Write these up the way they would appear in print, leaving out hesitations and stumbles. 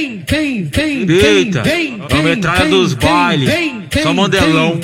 Eita, a metralha dos bailes, só mandelão.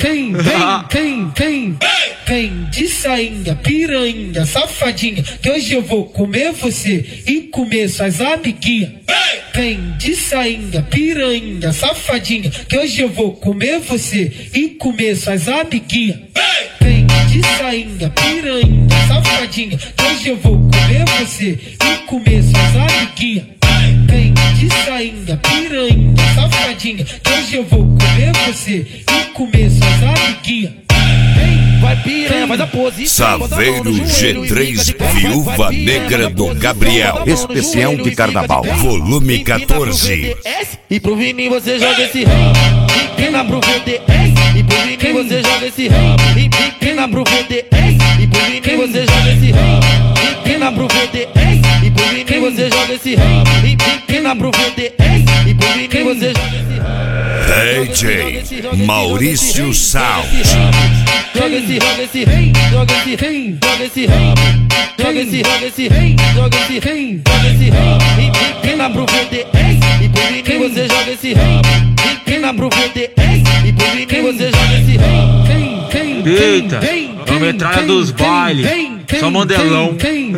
Vem de sainha, piranha, safadinha, que hoje eu vou comer você e comer suas amiguinhas. Vem de sainha, piranha, safadinha, que hoje eu vou comer você e comer suas amiguinhas. Vem de sainha, piranha, safadinha, que hoje eu vou comer você e comer suas amiguinhas. Vem de sainha, piranha, safadinha, que hoje eu vou comer você e comer suas amiguinhas. Vai piranha, faz a posição. Saveiro G3, Viúva Negra do Gabriel. Especial de Carnaval, volume 14. E pro Vininho você joga esse rei. Empina pro VDS. E pro Vininho você joga esse rei. Empina pro VDS. E pro Vininho você joga esse rei. Empina pro VDS. E pro Vininho você joga esse rei. Empina pro VDS. E pro Vininho você joga esse rei. DJ Maurício Sound. Joga esse rei, joga esse rei, joga esse rei, joga esse rei, joga esse rei, joga esse rei. Empina pro VDS. E pro Vininho você joga esse rei. Empina pro VDS. E pro Vininho você joga esse rei. Eita, a metralha dos bailes, só mandelão.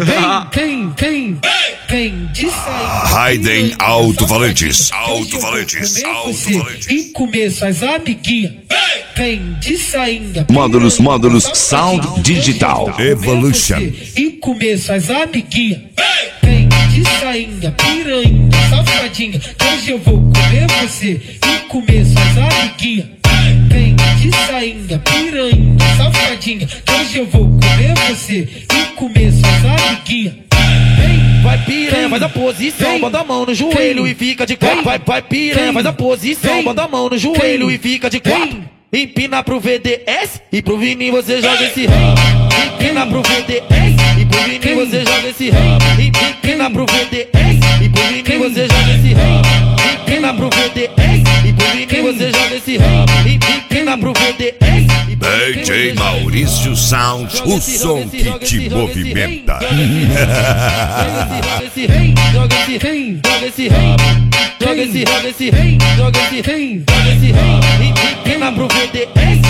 Vem de sainha, Raiden Alto-Valentes. e comer suas amiguinhas. Vem de sainha, Módulos Sound Digital Evolution. e comer suas amiguinhas. Vem de sainha, piranha, safadinha, que hoje eu vou comer você e comer suas amiguinhas. Vem de sainha, piranha, safadinha, que hoje eu vou comer você e comer suas amiguinhas. Vai piranha, faz a posição, bota a mão no joelho e fica de quatro. Vai piranha, faz a posição, bota a mão no joelho e fica de quatro. Empina pro VDS. E pro Vininho você joga esse rei. Empina pro VDS. E pro Vininho você joga esse rei. Empina pro VDS. E pro Vininho você joga esse rei. Empina pro VDS. E pro Vininho você joga esse rei. Empina pro VDS. DJ Maurício Sound, o som que te movimenta. Joga esse rei, joga esse rei, joga esse rei, joga esse rei, joga esse rei, joga esse rei. Empina pro VDS.